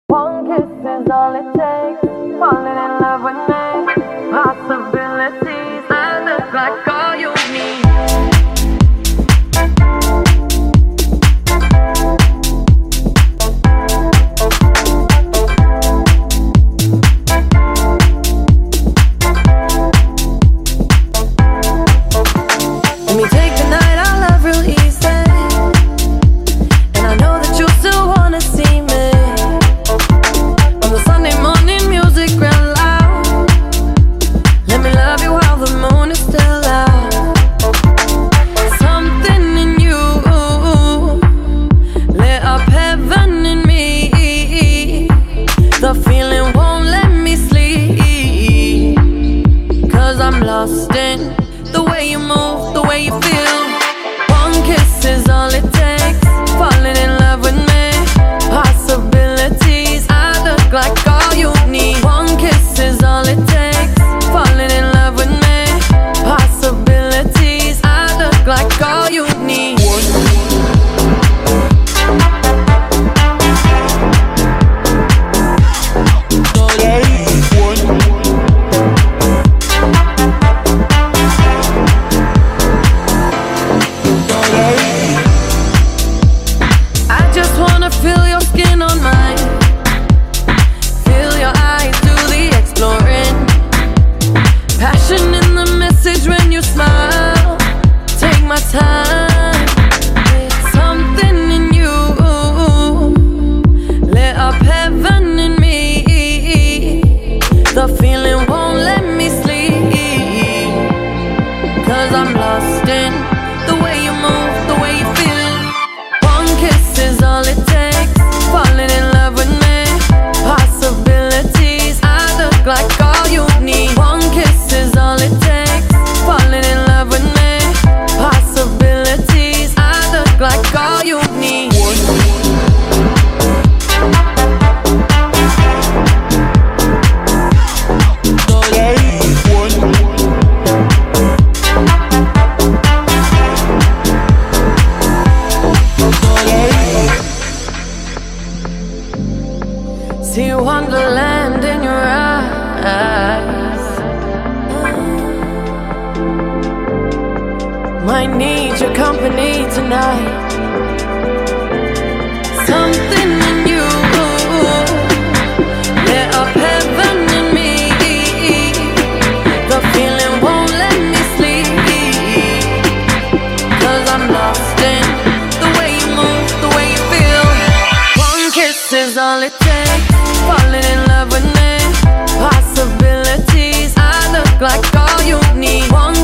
One kiss is all it takes. Falling in love with me. Possibilities. I look like all you need. Let me take the night I love real easy. And I know that you still wanna see me. On the Sunday morning music real loud. Let me love you while the moon is still out. Something in you lit up heaven in me. The feeling won't let me sleep. 'Cause I'm lost in the way you move, the way you feel. One kiss is all it takes. Falling in love with me. Possibilities. I look like all you need. One kiss is all it takes. Falling in love with me. Possibilities. I look like all you need. I just wanna feel your skin on mine. Feel your eyes do the exploring. Passion in the message when you smile. Take my time. Something in you lit up heaven in me. The feeling won't let me sleep. 'Cause I'm lost in the way you move, the way you feel. One kiss is all it takes. Falling in love with me. Possibilities. I look like all you need. One kiss is all it takes. Falling in love with me. Possibilities. I look like all you need. See wonderland in your eyes. Might need your company tonight. Something in you lit up heaven in me. The feeling won't let me sleep. 'Cause I'm lost in the way you move, the way you feel. One kiss is all it takes. Falling in love with me. Possibilities. I look like all you need. One